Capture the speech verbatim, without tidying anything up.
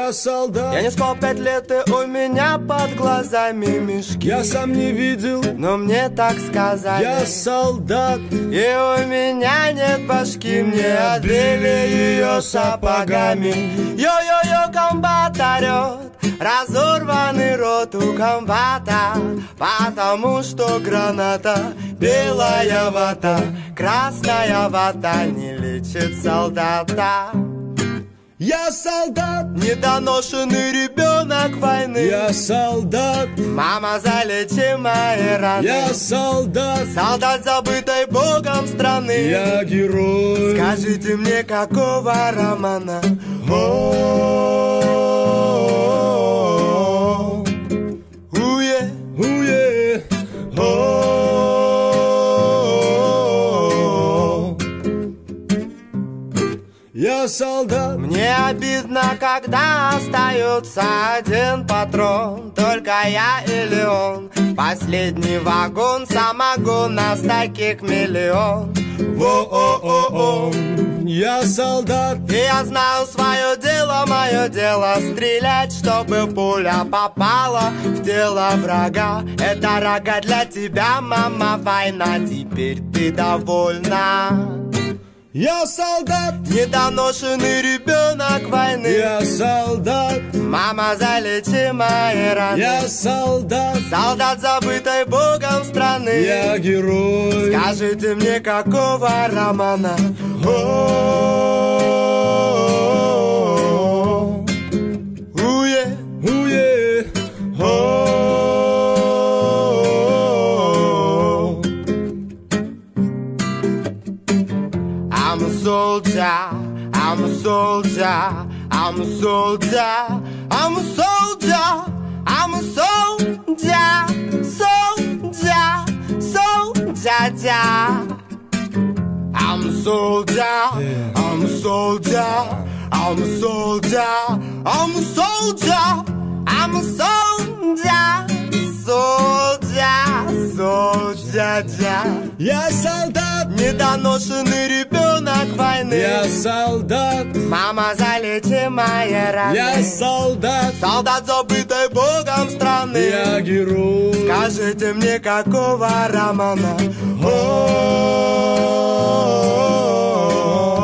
Я солдат. Я не спал пять лет, и у меня под глазами мешки. Я сам не видел, но мне так сказали. Я солдат. И у меня нет башки, мне отбили ее сапогами. Йо-йо-йо, комбат орет, разорванный рот у комбата, потому что граната, белая вата, красная вата не лечит солдата. Я солдат, недоношенный ребенок войны. Я солдат, мама, залечи мои раны. Я солдат, солдат забытой Богом страны. Я герой. Скажите мне, какого романа? О-о-о-о-о. Уе, уе, о-о-о-о-о. Я солдат. Мне обидно, когда остается один патрон, только я или он. Последний вагон самогон, нас таких миллион. Во-о-о-о. Я солдат. И я знаю свое дело, мое дело стрелять, чтобы пуля попала в тело врага. Это рога для тебя, мама, война, теперь ты довольна. Я солдат, недоношенный ребенок войны. Я солдат, мама, залечи мои раны. Я солдат, солдат забытой Богом страны. Я герой. Скажите мне, какого романа? О-о-о-о-о. Уе, уе, о-о-о-о-о. I'm a soldier, I'm a soldier, I'm a soldier, I'm a soldier, I'm a soldier, soldier, soldier. I'm a soldier, I'm a soldier, I'm a soldier, I'm a soldier, I'm a soldier, soldier, soldier. Я солдат, недоношенный ребенок войны. Я солдат, мама, залечи мои раны. Я солдат, солдат забытой Богом страны. Я герой. Скажите мне, какого романа? О-о-о-о-о.